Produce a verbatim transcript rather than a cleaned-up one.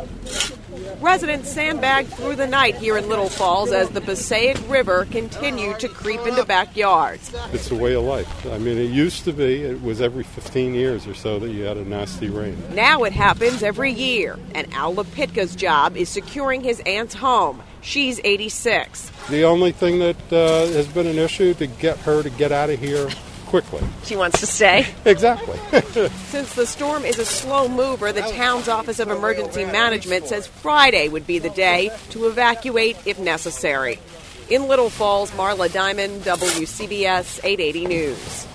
Residents sandbagged through the night here in Little Falls as the Passaic River continued to creep into backyards. It's a way of life. I mean, it used to be, it was every fifteen years or so that you had a nasty rain. Now it happens every year, and Al Lapitka's job is securing his aunt's home. She's eighty-six. The only thing that uh, has been an issue to get her to get out of here quickly. She wants to stay? Exactly. Since the storm is a slow mover, the town's Office of Emergency Management says Friday would be the day to evacuate if necessary. In Little Falls, Marla Diamond, W C B S eight eighty News.